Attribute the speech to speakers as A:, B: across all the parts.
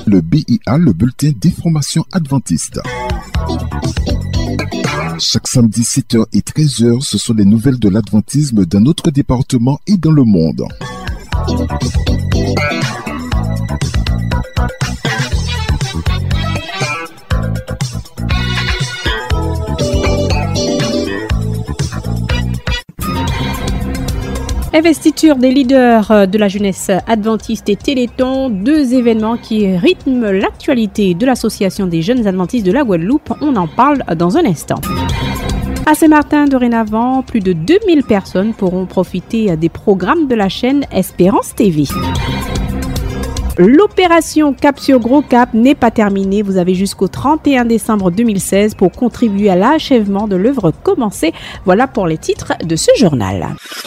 A: le BIA, le bulletin d'information adventiste. Chaque samedi 7h et 13h, ce sont les nouvelles de l'adventisme dans notre département et dans le monde.
B: Investiture des leaders de la jeunesse adventiste et Téléthon, deux événements qui rythment l'actualité de l'Association des jeunes adventistes de la Guadeloupe. On en parle dans un instant. À Saint-Martin, dorénavant, plus de 2000 personnes pourront profiter des programmes de la chaîne Espérance TV. L'opération Cap sur Gros Cap n'est pas terminée. Vous avez jusqu'au 31 décembre 2016 pour contribuer à l'achèvement de l'œuvre commencée. Voilà pour les titres de ce journal.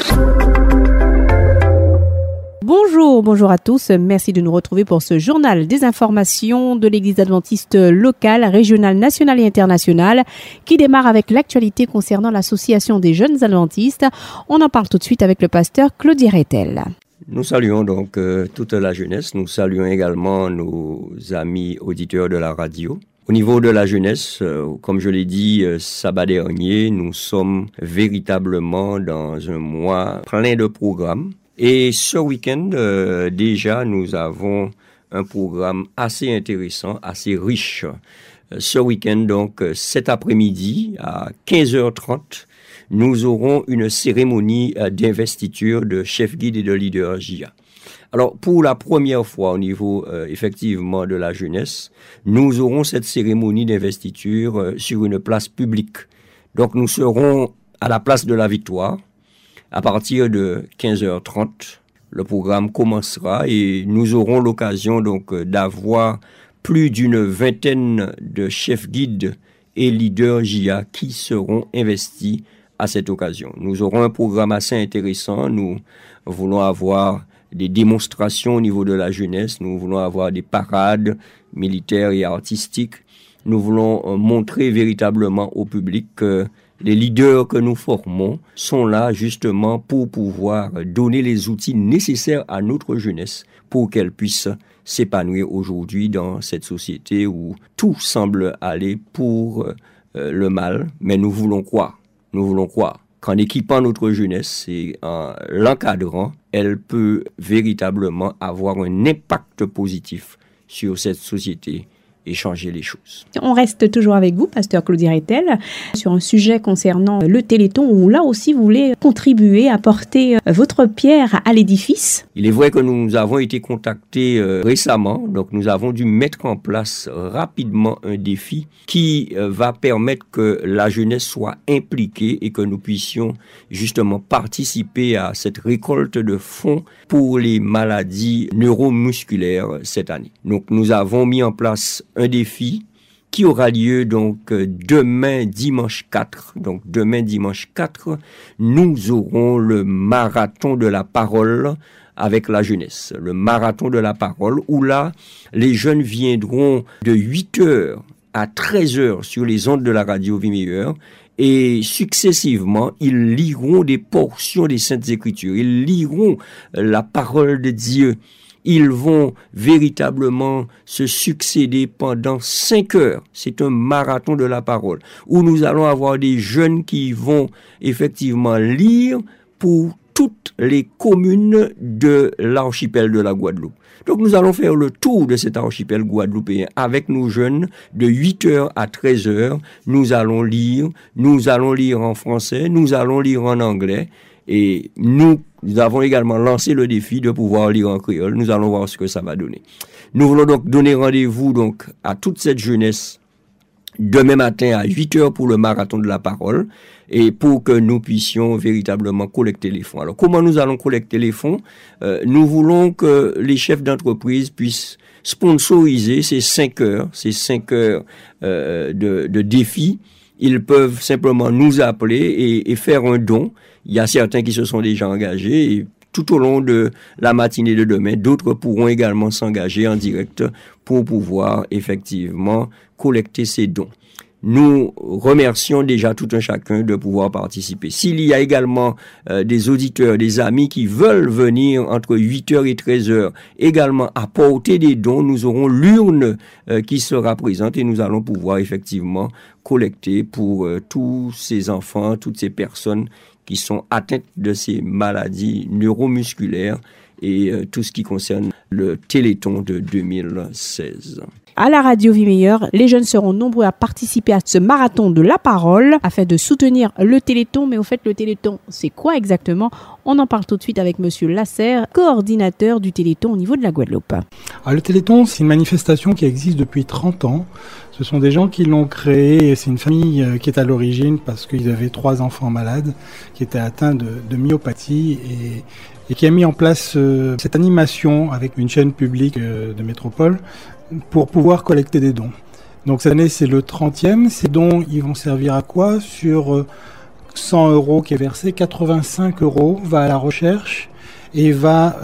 B: Bonjour à tous. Merci de nous retrouver pour ce journal des informations de l'Église adventiste locale, régionale, nationale et internationale qui démarre avec l'actualité concernant l'Association des jeunes adventistes. On en parle tout de suite avec le pasteur Claudie Rétel.
C: Nous saluons donc toute la jeunesse. Nous saluons également nos amis auditeurs de la radio. Au niveau de la jeunesse, comme je l'ai dit sabbat dernier, nous sommes véritablement dans un mois plein de programmes. Et ce week-end, déjà, nous avons un programme assez intéressant, assez riche. Ce week-end, donc, cet après-midi, à 15h30, nous aurons une cérémonie d'investiture de chef guide et de leader JA. Alors, pour la première fois au niveau, effectivement, de la jeunesse, nous aurons cette cérémonie d'investiture sur une place publique. Donc, nous serons à la place de la Victoire. À partir de 15h30, le programme commencera et nous aurons l'occasion donc d'avoir plus d'une vingtaine de chefs guides et leaders JA qui seront investis à cette occasion. Nous aurons un programme assez intéressant. Nous voulons avoir des démonstrations au niveau de la jeunesse. Nous voulons avoir des parades militaires et artistiques. Nous voulons montrer véritablement au public que les leaders que nous formons sont là justement pour pouvoir donner les outils nécessaires à notre jeunesse pour qu'elle puisse s'épanouir aujourd'hui dans cette société où tout semble aller pour le mal. Mais nous voulons croire qu'en équipant notre jeunesse et en l'encadrant, elle peut véritablement avoir un impact positif sur cette société et changer les choses.
B: On reste toujours avec vous, pasteur Claudie Rétel, sur un sujet concernant le Téléthon où là aussi vous voulez contribuer, apporter votre pierre à l'édifice.
C: Il est vrai que nous avons été contactés récemment, donc nous avons dû mettre en place rapidement un défi qui va permettre que la jeunesse soit impliquée et que nous puissions justement participer à cette récolte de fonds pour les maladies neuromusculaires cette année. Donc nous avons mis en place un défi qui aura lieu donc demain dimanche 4. Donc demain dimanche 4, nous aurons le marathon de la parole avec la jeunesse. Le marathon de la parole où là, les jeunes viendront de 8h à 13h sur les ondes de la radio Vie Meilleure et successivement, ils liront des portions des Saintes Écritures. Ils liront la parole de Dieu. Ils vont véritablement se succéder pendant 5 heures. C'est un marathon de la parole où nous allons avoir des jeunes qui vont effectivement lire pour toutes les communes de l'archipel de la Guadeloupe. Donc nous allons faire le tour de cet archipel guadeloupéen avec nos jeunes de 8h à 13h. Nous allons lire en français, nous allons lire en anglais et nous avons également lancé le défi de pouvoir lire en créole. Nous allons voir ce que ça va donner. Nous voulons donc donner rendez-vous donc à toute cette jeunesse demain matin à 8h pour le marathon de la parole et pour que nous puissions véritablement collecter les fonds. Alors, comment nous allons collecter les fonds? Nous voulons que les chefs d'entreprise puissent sponsoriser ces 5 heures de défi. Ils peuvent simplement nous appeler et faire un don. Il y a certains qui se sont déjà engagés et tout au long de la matinée de demain, d'autres pourront également s'engager en direct pour pouvoir effectivement collecter ces dons. nous remercions déjà tout un chacun de pouvoir participer. S'il y a également des auditeurs, des amis qui veulent venir entre 8h et 13h, également apporter des dons, nous aurons l'urne qui sera présente et nous allons pouvoir effectivement collecter pour tous ces enfants, toutes ces personnes qui sont atteintes de ces maladies neuromusculaires et tout ce qui concerne le Téléthon de 2016.
B: À la radio Vie Meilleure, les jeunes seront nombreux à participer à ce marathon de la parole afin de soutenir le Téléthon. Mais au fait, le Téléthon, c'est quoi exactement? On en parle tout de suite avec Monsieur Lasserre, coordinateur du Téléthon au niveau de la Guadeloupe.
D: Alors, le Téléthon, c'est une manifestation qui existe depuis 30 ans. Ce sont des gens qui l'ont créé et c'est une famille qui est à l'origine parce qu'ils avaient 3 enfants malades qui étaient atteints de myopathie et qui a mis en place cette animation avec une chaîne publique de métropole pour pouvoir collecter des dons. Donc cette année, c'est le 30e. Ces dons, ils vont servir à quoi? Sur 100 € qui est versé, 85 € va à la recherche et va,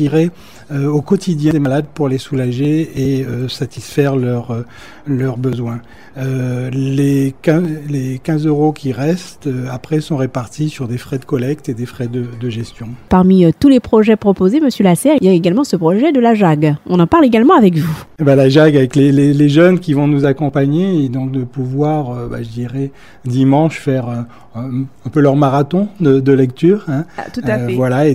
D: au quotidien des malades pour les soulager et satisfaire leurs besoins. Les 15 € qui restent, après, sont répartis sur des frais de collecte et des frais de gestion.
B: Parmi tous les projets proposés, Monsieur Lasserre, il y a également ce projet de la JAG. On en parle également avec vous.
D: La JAG, avec les jeunes qui vont nous accompagner et donc de pouvoir, dimanche, faire un peu leur marathon de lecture. Hein.
B: Tout à fait.
D: Voilà, et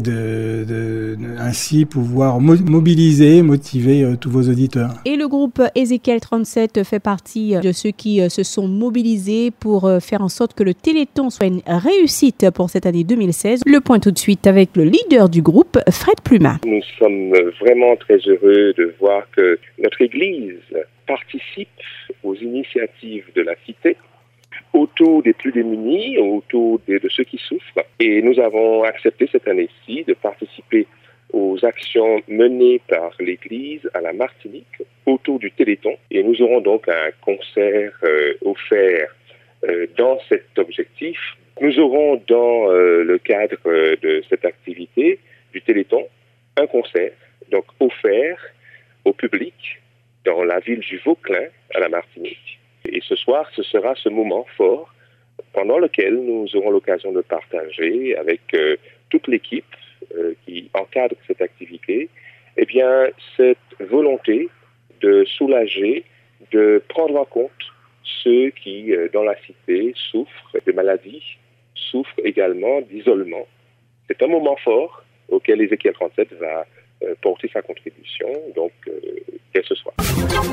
D: ainsi pouvoir motiver tous vos auditeurs.
B: Et le groupe Ézéchiel 37 fait partie de ceux qui se sont mobilisés pour faire en sorte que le Téléthon soit une réussite pour cette année 2016. Le point tout de suite avec le leader du groupe, Fred Plumat.
E: Nous sommes vraiment très heureux de voir que notre Église participe aux initiatives de la Cité autour des plus démunis, autour de ceux qui souffrent. Et nous avons accepté cette année-ci de participer aux actions menées par l'Église à la Martinique autour du Téléthon. Et nous aurons donc un concert offert dans cet objectif. Nous aurons dans le cadre de cette activité du Téléthon un concert donc offert au public dans la ville du Vauclin à la Martinique. Et ce soir, ce sera ce moment fort pendant lequel nous aurons l'occasion de partager avec toute l'équipe qui encadre cette activité, cette volonté de soulager, de prendre en compte ceux qui, dans la cité, souffrent de maladies, souffrent également d'isolement. C'est un moment fort auquel Ézéchiel 37 va porter sa contribution, donc dès ce soir.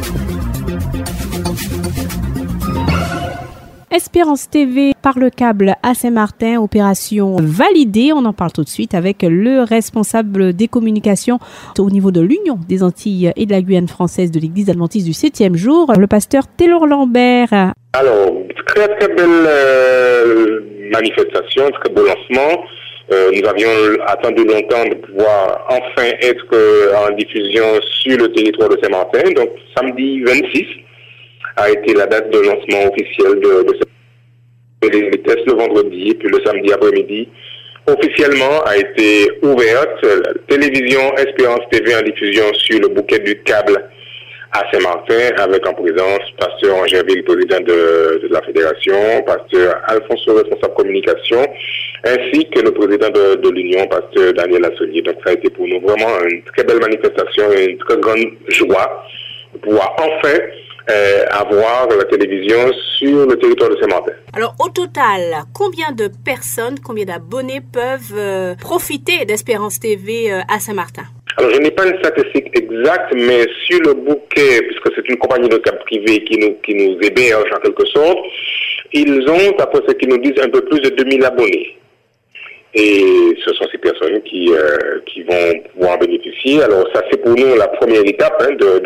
B: Espérance TV par le câble à Saint-Martin, opération validée. On en parle tout de suite avec le responsable des communications au niveau de l'Union des Antilles et de la Guyane française de l'Église adventiste du 7e jour, le pasteur Taylor Lambert.
F: Alors, très très belle manifestation, très beau lancement. Nous avions attendu longtemps de pouvoir enfin être en diffusion sur le territoire de Saint-Martin. Donc, samedi 26 a été la date de lancement officiel de les tests le vendredi et puis le samedi après-midi. Officiellement a été ouverte la télévision Espérance TV en diffusion sur le bouquet du câble à Saint-Martin avec en présence pasteur Angéville, président de la fédération, pasteur Alphonse, responsable communication, ainsi que le président de l'Union, pasteur Daniel Asselier. Donc ça a été pour nous vraiment une très belle manifestation et une très grande joie de pouvoir enfin avoir la télévision sur le territoire de Saint-Martin.
B: Alors au total, combien de personnes, combien d'abonnés peuvent profiter d'Espérance TV à Saint-Martin?
F: Alors je n'ai pas une statistique exacte, mais sur le bouquet, puisque c'est une compagnie de câble privé qui nous héberge en quelque sorte, ils ont, d'après ce qu'ils nous disent, un peu plus de 2000 abonnés. Et ce sont ces personnes qui vont pouvoir bénéficier. Alors ça c'est pour nous la première étape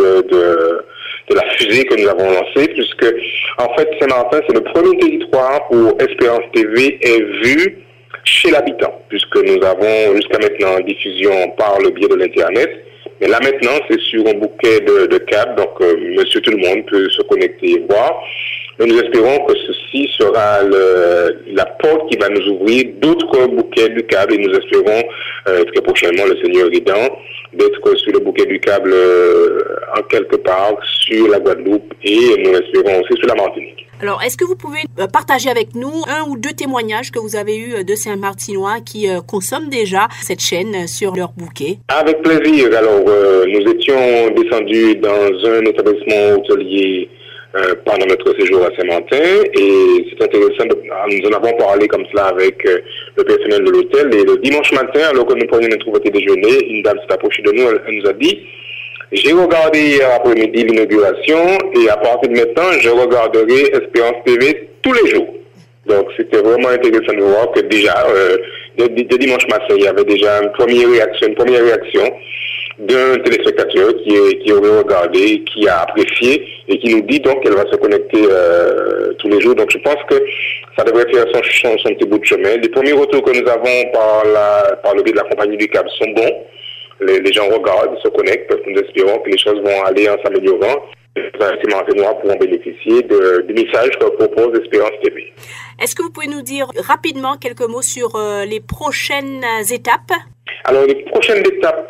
F: de la fusée que nous avons lancée, puisque en fait Saint-Martin c'est le premier territoire où Espérance TV est vue chez l'habitant, puisque nous avons jusqu'à maintenant diffusion par le biais de l'internet, mais là maintenant c'est sur un bouquet de câbles, donc monsieur tout le monde peut se connecter et voir. Mais nous espérons que ceci sera la porte qui va nous ouvrir d'autres bouquets du câble et nous espérons très prochainement, le Seigneur aidant, d'être sur le bouquet du câble en quelque part sur la Guadeloupe et nous espérons aussi sur la Martinique.
B: Alors, est-ce que vous pouvez partager avec nous un ou deux témoignages que vous avez eus de Saint-Martinois qui consomment déjà cette chaîne sur leur bouquet?
F: Avec plaisir. Alors, nous étions descendus dans un établissement hôtelier pendant notre séjour à Saint-Martin et c'est intéressant, nous en avons parlé comme cela avec le personnel de l'hôtel et le dimanche matin, alors que nous prenions notre petit déjeuner, une dame s'est approchée de nous, elle nous a dit: j'ai regardé hier après-midi l'inauguration et à partir de maintenant, je regarderai Espérance TV tous les jours. Donc c'était vraiment intéressant de voir que déjà, dès dimanche matin, il y avait déjà une première réaction d'un téléspectateur qui aurait regardé, qui a apprécié et qui nous dit donc qu'elle va se connecter tous les jours. Donc je pense que ça devrait faire son petit bout de chemin. Les premiers retours que nous avons par le biais de la compagnie du câble sont bons. Les gens regardent, se connectent. Nous espérons que les choses vont aller en s'améliorant. Les Martinois pourront bénéficier du message que propose Espérance TV.
B: Est-ce que vous pouvez nous dire rapidement quelques mots sur les prochaines étapes?
F: Alors, les prochaines étapes,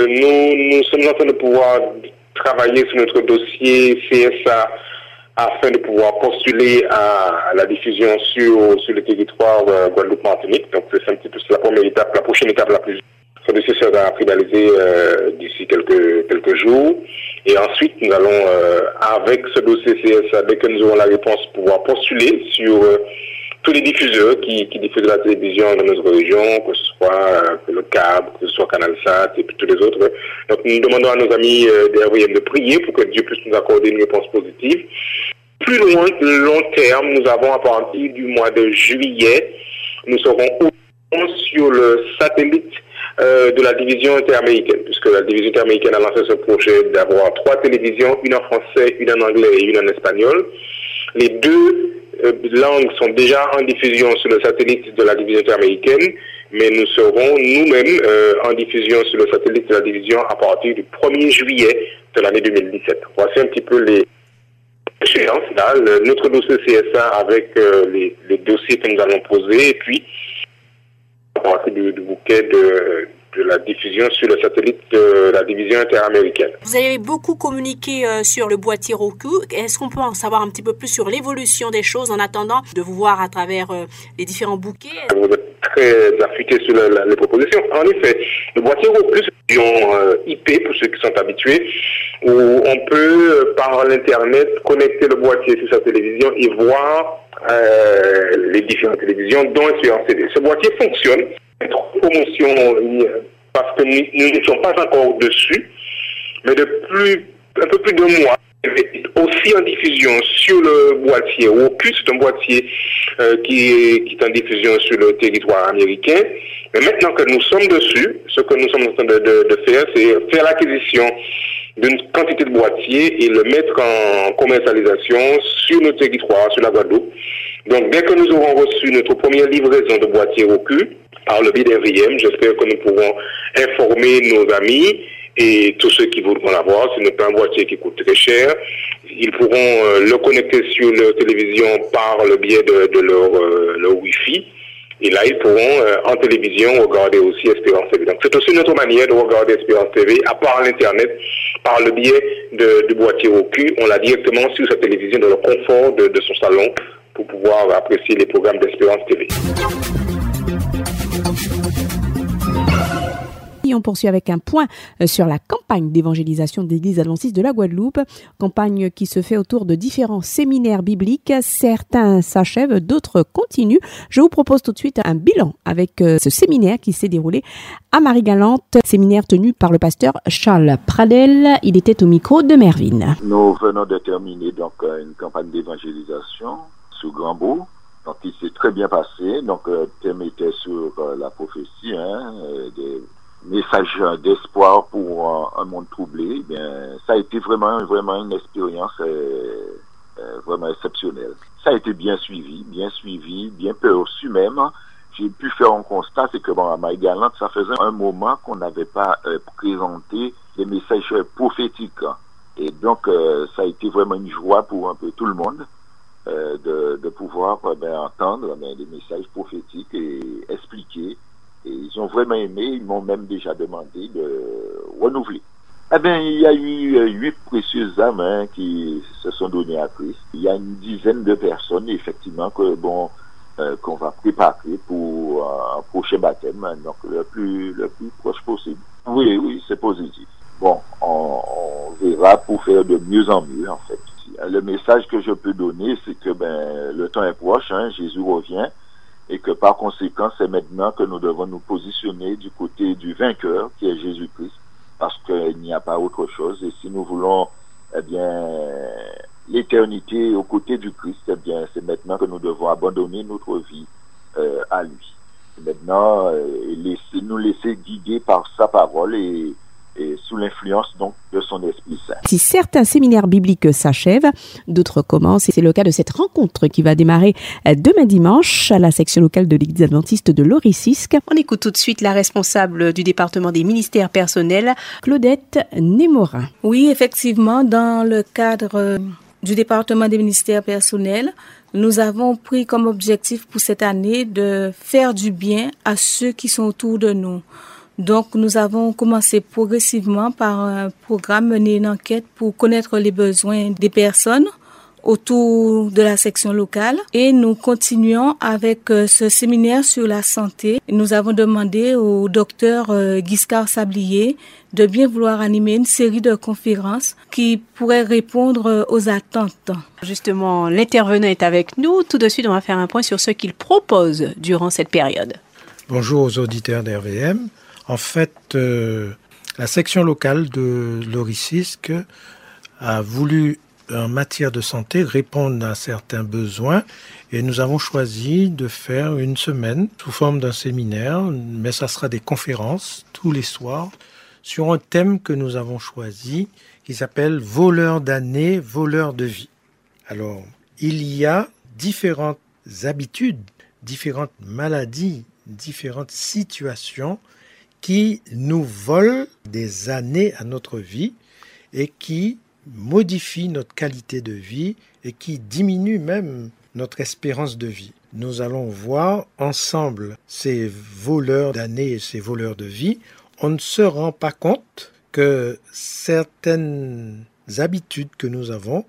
F: nous sommes en train de pouvoir travailler sur notre dossier CSA afin de pouvoir postuler à la diffusion sur le territoire Guadeloupe-Martinique. Donc, c'est un petit peu la première étape, la prochaine étape la plus. Ce dossier sera finalisé d'ici quelques jours. Et ensuite, nous allons, avec ce dossier CSA, dès que nous aurons la réponse, pouvoir postuler sur tous les diffuseurs qui diffusent de la télévision dans notre région, que ce soit le câble, que ce soit CanalSat et puis tous les autres. Donc, nous demandons à nos amis des RVM de prier pour que Dieu puisse nous accorder une réponse positive. Plus loin, long terme, nous avons à partir du mois de juillet, nous serons sur le satellite de la division interaméricaine, puisque la division interaméricaine a lancé ce projet d'avoir 3 télévisions, une en français, une en anglais et une en espagnol. Les 2 langues sont déjà en diffusion sur le satellite de la division interaméricaine, mais nous serons nous-mêmes en diffusion sur le satellite de la division à partir du 1er juillet de l'année 2017. Voici un petit peu les échéances là, notre dossier CSA avec les dossiers que nous allons poser, et puis à partir du bouquet de la diffusion sur le satellite de la division interaméricaine.
B: Vous avez beaucoup communiqué sur le boîtier Roku. Est-ce qu'on peut en savoir un petit peu plus sur l'évolution des choses en attendant de vous voir à travers les différents bouquets?
F: Vous êtes très affûté sur les propositions. En effet, le boîtier Roku, c'est une IP pour ceux qui sont habitués, où on peut, par l'Internet, connecter le boîtier sur sa télévision et voir les différentes télévisions, dont Espérance TV. Ce boîtier fonctionne. Promotion, parce que nous n'étions pas encore dessus, mais un peu plus de mois, aussi en diffusion sur le boîtier Roku. C'est un boîtier qui est en diffusion sur le territoire américain. Mais maintenant que nous sommes dessus, ce que nous sommes en train de faire, c'est faire l'acquisition d'une quantité de boîtiers et le mettre en commercialisation sur notre territoire, sur la Guadeloupe. Donc, dès que nous aurons reçu notre première livraison de boîtiers Roku, par le biais d'RVM, j'espère que nous pourrons informer nos amis et tous ceux qui voudront l'avoir. Ce n'est pas un boîtier qui coûte très cher. Ils pourront le connecter sur leur télévision par le biais de leur Wi-Fi. Et là, ils pourront, en télévision, regarder aussi Espérance TV. Donc, c'est aussi une autre manière de regarder Espérance TV, à part l'Internet, par le biais du boîtier Roku. On l'a directement sur sa télévision, dans le confort de son salon, pour pouvoir apprécier les programmes d'Espérance TV.
B: On poursuit avec un point sur la campagne d'évangélisation de l'Église adventiste de la Guadeloupe, campagne qui se fait autour de différents séminaires bibliques. Certains s'achèvent, d'autres continuent. Je vous propose tout de suite un bilan avec ce séminaire qui s'est déroulé à Marie-Galante, séminaire tenu par le pasteur Charles Pradel. Il était au micro de Mervyn.
G: Nous venons de terminer donc une campagne d'évangélisation sous Grand-Beau. Donc, il s'est très bien passé. Donc, le thème était sur la prophétie, des messages d'espoir pour un monde troublé. Bien, ça a été vraiment une expérience vraiment exceptionnelle. Ça a été bien suivi, bien perçu même. J'ai pu faire un constat, c'est que à Marie-Galante, ça faisait un moment qu'on n'avait pas présenté des messages prophétiques. Et donc, ça a été vraiment une joie pour un peu tout le monde. De pouvoir entendre des messages prophétiques et expliquer. Et ils ont vraiment aimé, ils m'ont même déjà demandé de renouveler. Eh bien, il y a eu 8 précieuses âmes qui se sont données à Christ. Il y a une dizaine de personnes, effectivement, qu'on va préparer pour un prochain baptême, donc le plus proche possible. Oui, c'est positif. Bon, on verra pour faire de mieux en mieux, en fait. Le message que je peux donner, c'est que le temps est proche, Jésus revient, et que par conséquent, c'est maintenant que nous devons nous positionner du côté du vainqueur, qui est Jésus-Christ, parce qu'il n'y a pas autre chose. Et si nous voulons, l'éternité aux côtés du Christ, c'est maintenant que nous devons abandonner notre vie à lui. Maintenant, nous laisser guider par sa parole et sous l'influence donc de son Esprit Saint.
B: Si certains séminaires bibliques s'achèvent, d'autres commencent, et c'est le cas de cette rencontre qui va démarrer demain dimanche à la section locale de l'Église adventiste de Lorissisque. On écoute tout de suite la responsable du département des ministères personnels, Claudette Némorin.
H: Oui, effectivement, dans le cadre du département des ministères personnels, nous avons pris comme objectif pour cette année de faire du bien à ceux qui sont autour de nous. Donc, nous avons commencé progressivement par un programme, mener une enquête pour connaître les besoins des personnes autour de la section locale. Et nous continuons avec ce séminaire sur la santé. Nous avons demandé au docteur Giscard Sablier de bien vouloir animer une série de conférences qui pourraient répondre aux attentes.
B: Justement, l'intervenant est avec nous. Tout de suite, on va faire un point sur ce qu'il propose durant cette période.
I: Bonjour aux auditeurs d'RVM. En fait, la section locale de Lorissisque a voulu, en matière de santé, répondre à certains besoins et nous avons choisi de faire une semaine sous forme d'un séminaire, mais ça sera des conférences tous les soirs sur un thème que nous avons choisi qui s'appelle « Voleurs d'années, voleurs de vie ». Alors, il y a différentes habitudes, différentes maladies, différentes situations qui nous volent des années à notre vie et qui modifient notre qualité de vie et qui diminuent même notre espérance de vie. Nous allons voir ensemble ces voleurs d'années et ces voleurs de vie. On ne se rend pas compte que certaines habitudes que nous avons,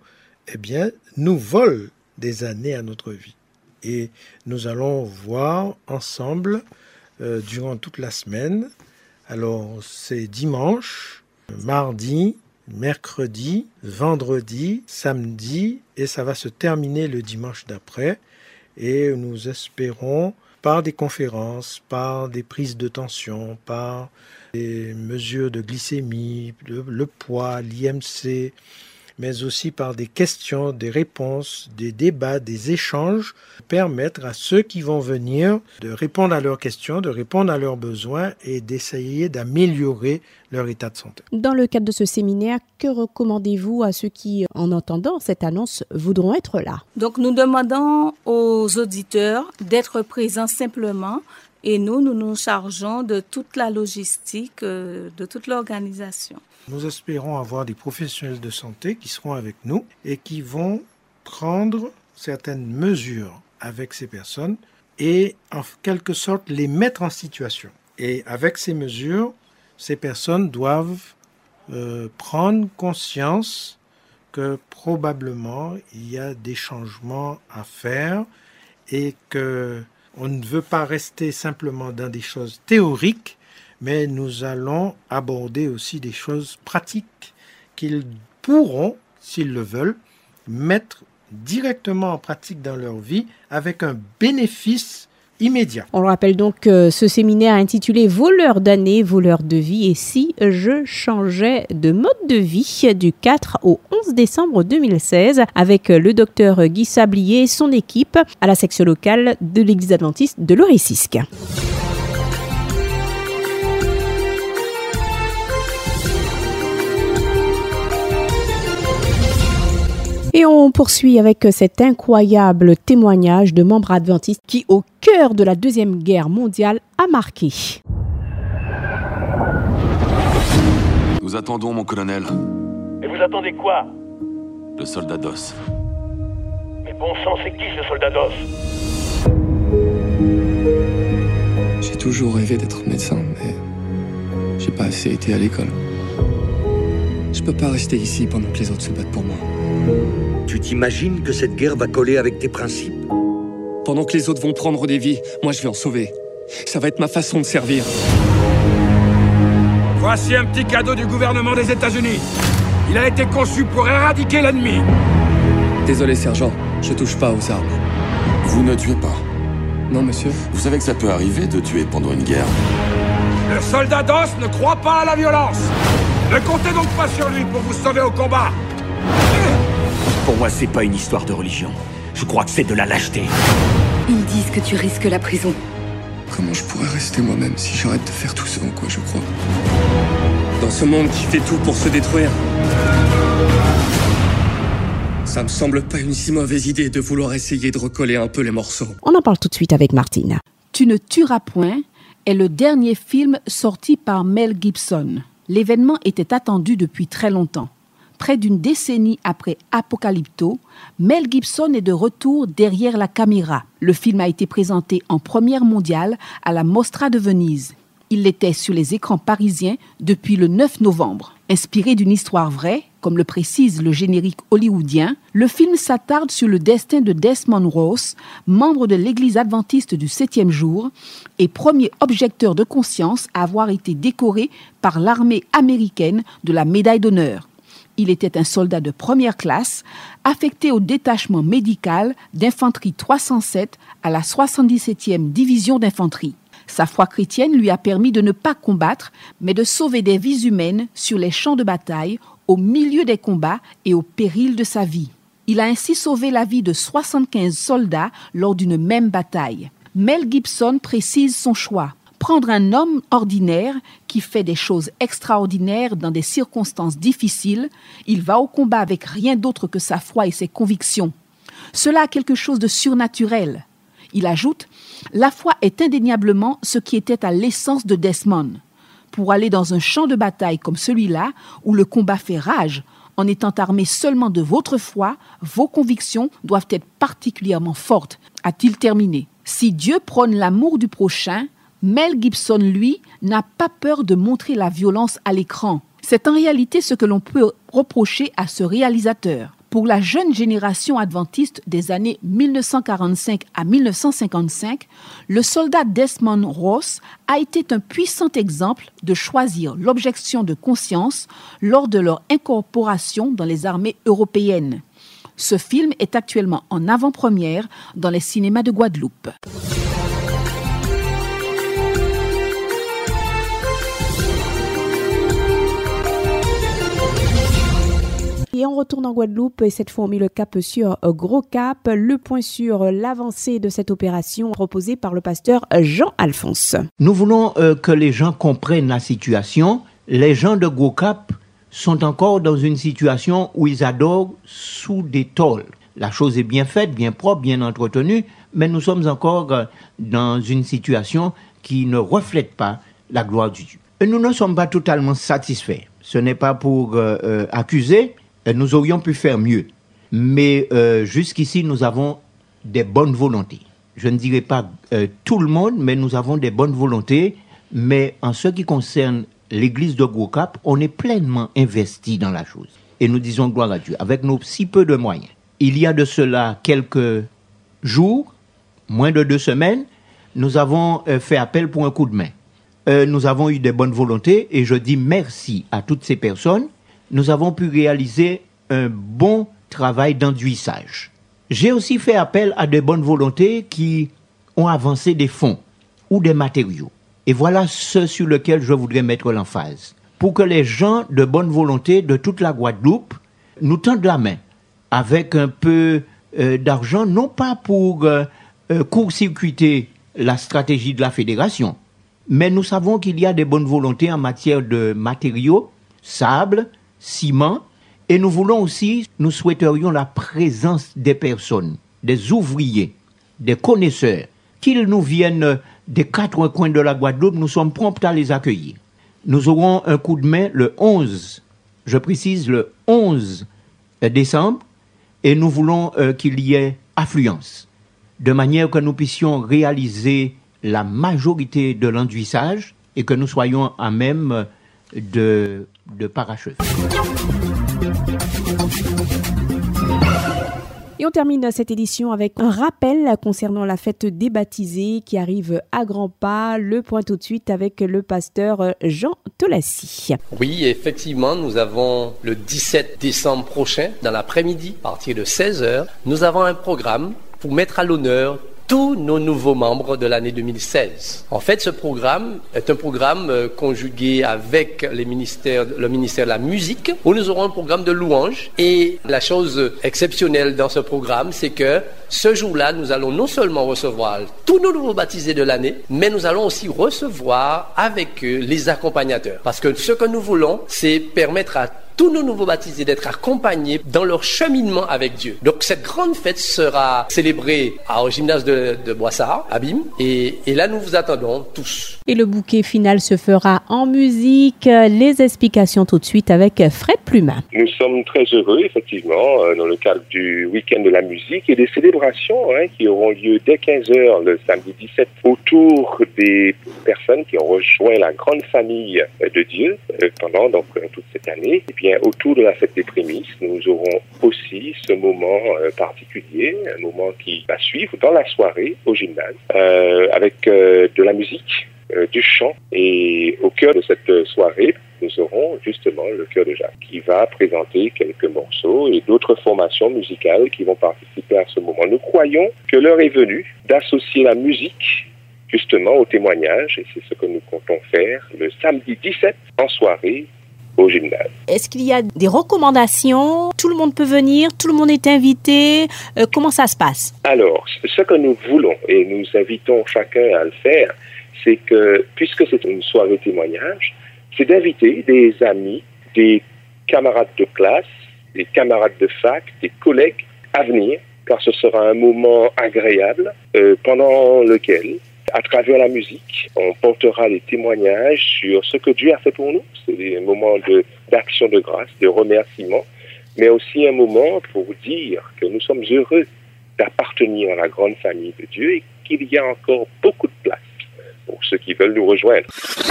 I: nous volent des années à notre vie. Et nous allons voir ensemble durant toute la semaine. Alors, c'est dimanche, mardi, mercredi, vendredi, samedi, et ça va se terminer le dimanche d'après. Et nous espérons, par des conférences, par des prises de tension, par des mesures de glycémie, le poids, l'IMC, mais aussi par des questions, des réponses, des débats, des échanges, permettre à ceux qui vont venir de répondre à leurs questions, de répondre à leurs besoins et d'essayer d'améliorer leur état de santé.
B: Dans le cadre de ce séminaire, que recommandez-vous à ceux qui, en entendant cette annonce, voudront être là?
H: Donc, nous demandons aux auditeurs d'être présents simplement et nous nous chargeons de toute la logistique, de toute l'organisation.
I: Nous espérons avoir des professionnels de santé qui seront avec nous et qui vont prendre certaines mesures avec ces personnes et en quelque sorte les mettre en situation. Et avec ces mesures, ces personnes doivent prendre conscience que probablement il y a des changements à faire et qu'on ne veut pas rester simplement dans des choses théoriques, mais nous allons aborder aussi des choses pratiques qu'ils pourront, s'ils le veulent, mettre directement en pratique dans leur vie avec un bénéfice immédiat.
B: On le rappelle donc ce séminaire intitulé « Voleurs d'années, voleurs de vie » et si je changeais de mode de vie du 4 au 11 décembre 2016 avec le docteur Guy Sablier et son équipe à la section locale de l'Église adventiste de Lorissisque. Et on poursuit avec cet incroyable témoignage de membres adventistes qui, au cœur de la Deuxième Guerre mondiale, a marqué.
J: Nous attendons, mon colonel.
K: Et vous attendez quoi?
J: Le soldat d'os.
K: Mais bon sang, c'est qui ce soldat d'os?
L: J'ai toujours rêvé d'être médecin, mais j'ai pas assez été à l'école. Je peux pas rester ici pendant que les autres se battent pour moi.
M: Tu t'imagines que cette guerre va coller avec tes principes?
L: Pendant que les autres vont prendre des vies, moi je vais en sauver. Ça va être ma façon de servir.
N: Voici un petit cadeau du gouvernement des États-Unis. Il a été conçu pour éradiquer l'ennemi.
L: Désolé, sergent, je touche pas aux armes.
J: Vous ne tuez pas?
L: Non, monsieur.
J: Vous savez que ça peut arriver de tuer pendant une guerre.
N: Le soldat d'os ne croit pas à la violence. Ne comptez donc pas sur lui pour vous sauver au combat.
M: Pour moi, c'est pas une histoire de religion. Je crois que c'est de la lâcheté.
O: Ils disent que tu risques la prison.
L: Comment je pourrais rester moi-même si j'arrête de faire tout ce en quoi je crois? Dans ce monde qui fait tout pour se détruire. Ça me semble pas une si mauvaise idée de vouloir essayer de recoller un peu les morceaux.
B: On en parle tout de suite avec Martine.
P: Tu ne tueras point est le dernier film sorti par Mel Gibson. L'événement était attendu depuis très longtemps. Près d'une décennie après Apocalypto, Mel Gibson est de retour derrière la caméra. Le film a été présenté en première mondiale à la Mostra de Venise. Il l'était sur les écrans parisiens depuis le 9 novembre. Inspiré d'une histoire vraie, comme le précise le générique hollywoodien, le film s'attarde sur le destin de Desmond Ross, membre de l'Église adventiste du 7e jour et premier objecteur de conscience à avoir été décoré par l'armée américaine de la médaille d'honneur. Il était un soldat de première classe, affecté au détachement médical d'infanterie 307 à la 77e division d'infanterie. Sa foi chrétienne lui a permis de ne pas combattre, mais de sauver des vies humaines sur les champs de bataille, au milieu des combats et au péril de sa vie. Il a ainsi sauvé la vie de 75 soldats lors d'une même bataille. Mel Gibson précise son choix. Prendre un homme ordinaire qui fait des choses extraordinaires dans des circonstances difficiles, il va au combat avec rien d'autre que sa foi et ses convictions. Cela a quelque chose de surnaturel. Il ajoute « La foi est indéniablement ce qui était à l'essence de Desmond. Pour aller dans un champ de bataille comme celui-là, où le combat fait rage, en étant armé seulement de votre foi, vos convictions doivent être particulièrement fortes, a-t-il terminé. Si Dieu prône l'amour du prochain, Mel Gibson, lui, n'a pas peur de montrer la violence à l'écran. C'est en réalité ce que l'on peut reprocher à ce réalisateur. Pour la jeune génération adventiste des années 1945 à 1955, le soldat Desmond Ross a été un puissant exemple de choisir l'objection de conscience lors de leur incorporation dans les armées européennes. Ce film est actuellement en avant-première dans les cinémas de Guadeloupe.
B: Et on retourne en Guadeloupe et cette fois on met le cap sur Gros Cap, le point sur l'avancée de cette opération proposée par le pasteur Jean-Alphonse.
Q: Nous voulons que les gens comprennent la situation. Les gens de Gros Cap sont encore dans une situation où ils adorent sous des tôles. La chose est bien faite, bien propre, bien entretenue, mais nous sommes encore dans une situation qui ne reflète pas la gloire de Dieu. Et nous ne sommes pas totalement satisfaits. Ce n'est pas pour accuser. Nous aurions pu faire mieux. Mais jusqu'ici, nous avons des bonnes volontés. Je ne dirais pas tout le monde, mais nous avons des bonnes volontés. Mais en ce qui concerne l'église de Gros Cap, on est pleinement investi dans la chose. Et nous disons gloire à Dieu, avec nos si peu de moyens. Il y a de cela quelques jours, moins de 2 semaines, nous avons fait appel pour un coup de main. Nous avons eu des bonnes volontés et je dis merci à toutes ces personnes. Nous avons pu réaliser un bon travail d'enduissage. J'ai aussi fait appel à de bonnes volontés qui ont avancé des fonds ou des matériaux. Et voilà ce sur lequel je voudrais mettre l'emphase. Pour que les gens de bonne volonté de toute la Guadeloupe nous tendent la main avec un peu d'argent, non pas pour court-circuiter la stratégie de la fédération, mais nous savons qu'il y a des bonnes volontés en matière de matériaux, sable, ciment, et nous souhaiterions la présence des personnes, des ouvriers, des connaisseurs, qu'ils nous viennent des 4 coins de la Guadeloupe, nous sommes prompts à les accueillir. Nous aurons un coup de main le 11, je précise le 11 décembre, et nous voulons qu'il y ait affluence, de manière que nous puissions réaliser la majorité de l'enduissage et que nous soyons à même de parachevêque.
B: Et on termine cette édition avec un rappel concernant la fête des baptisés qui arrive à grands pas. Le point tout de suite avec le pasteur Jean Tolassi.
R: Oui, effectivement, nous avons le 17 décembre prochain, dans l'après-midi, à partir de 16h, nous avons un programme pour mettre à l'honneur tous nos nouveaux membres de l'année 2016. En fait, ce programme est un programme conjugué avec le ministère de la musique, où nous aurons un programme de louanges. Et la chose exceptionnelle dans ce programme, c'est que ce jour-là, nous allons non seulement recevoir tous nos nouveaux baptisés de l'année, mais nous allons aussi recevoir avec eux les accompagnateurs. Parce que ce que nous voulons, c'est permettre à tous nos nouveaux baptisés d'être accompagnés dans leur cheminement avec Dieu. Donc cette grande fête sera célébrée au gymnase de Boissard, à Bim, et là nous vous attendons tous.
B: Et le bouquet final se fera en musique. Les explications tout de suite avec Fred Plumin.
E: Nous sommes très heureux, effectivement, dans le cadre du week-end de la musique et des célébrations qui auront lieu dès 15h le samedi 17 autour des personnes qui ont rejoint la grande famille de Dieu pendant donc toute cette année. Et bien, autour de la fête des prémices, nous aurons aussi ce moment particulier, un moment qui va suivre dans la soirée au gymnase, avec de la musique, du chant. Et au cœur de cette soirée, nous aurons justement le chœur de Jacques qui va présenter quelques morceaux et d'autres formations musicales qui vont participer à ce moment. Nous croyons que l'heure est venue d'associer la musique justement au témoignage, et c'est ce que nous comptons faire le samedi 17 en soirée au gymnase.
B: Est-ce qu'il y a des recommandations? Tout le monde peut venir, tout le monde est invité. Comment ça se passe?
E: Alors, ce que nous voulons, et nous invitons chacun à le faire, c'est que, puisque c'est une soirée témoignage, c'est d'inviter des amis, des camarades de classe, des camarades de fac, des collègues à venir, car ce sera un moment agréable pendant lequel, à travers la musique, on portera les témoignages sur ce que Dieu a fait pour nous. C'est des moments d'action de grâce, de remerciement, mais aussi un moment pour dire que nous sommes heureux d'appartenir à la grande famille de Dieu et qu'il y a encore beaucoup de place pour ceux qui veulent nous rejoindre.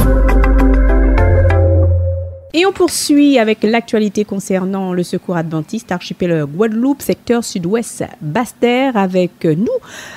B: Et on poursuit avec l'actualité concernant le Secours adventiste archipel Guadeloupe, secteur sud-ouest Basse-Terre, avec nous,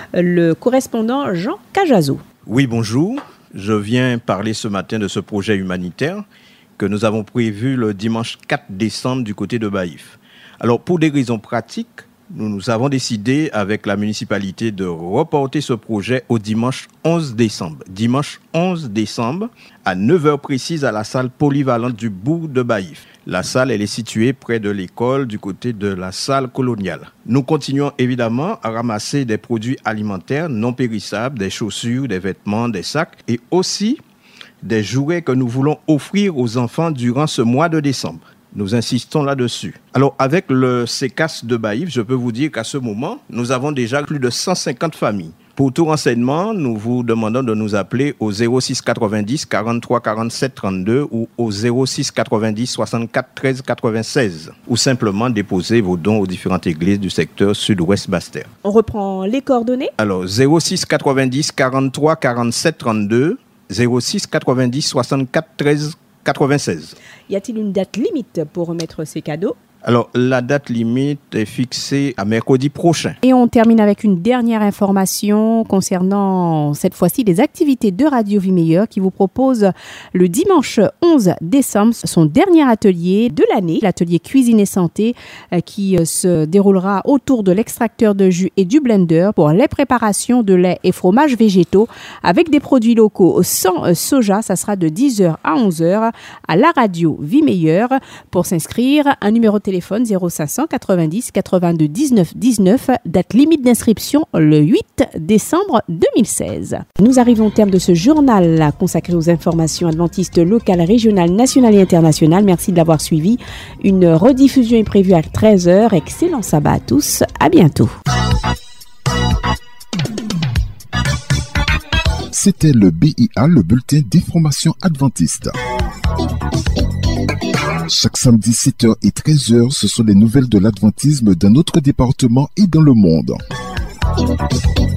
B: le correspondant Jean Cajazo.
S: Oui, bonjour. Je viens parler ce matin de ce projet humanitaire que nous avons prévu le dimanche 4 décembre du côté de Baïf. Alors, pour des raisons pratiques, nous avons décidé avec la municipalité de reporter ce projet au dimanche 11 décembre. Dimanche 11 décembre, à 9h précise, à la salle polyvalente du bourg de Baïf. La salle, elle est située près de l'école, du côté de la salle coloniale. Nous continuons évidemment à ramasser des produits alimentaires non périssables, des chaussures, des vêtements, des sacs et aussi des jouets que nous voulons offrir aux enfants durant ce mois de décembre. Nous insistons là-dessus. Alors, avec le CECAS de Baïf, je peux vous dire qu'à ce moment, nous avons déjà plus de 150 familles. Pour tout renseignement, nous vous demandons de nous appeler au 06 90 43 47 32 ou au 06 90 64 13 96 ou simplement déposer vos dons aux différentes églises du secteur sud-ouest Basse-Terre.
B: On reprend les coordonnées.
S: Alors, 06 90 43 47 32, 06 90 64 13 96.
B: Y a-t-il une date limite pour remettre ces cadeaux?
S: Alors, la date limite est fixée à mercredi prochain.
B: Et on termine avec une dernière information concernant, cette fois-ci, les activités de Radio Vie Meilleure qui vous propose le dimanche 11 décembre son dernier atelier de l'année, l'atelier cuisine et santé qui se déroulera autour de l'extracteur de jus et du blender pour les préparations de lait et fromages végétaux avec des produits locaux sans soja. Ça sera de 10h à 11h à la Radio Vie Meilleure. Pour s'inscrire, un numéro de téléphone 0590 82 19 19, date limite d'inscription le 8 décembre 2016. Nous arrivons au terme de ce journal consacré aux informations adventistes locales, régionales, nationales et internationales. Merci de l'avoir suivi. Une rediffusion est prévue à 13h. Excellent sabbat à tous. À bientôt.
A: C'était le BIA, le bulletin d'information adventiste. Chaque samedi 7h et 13h, ce sont les nouvelles de l'adventisme dans notre département et dans le monde.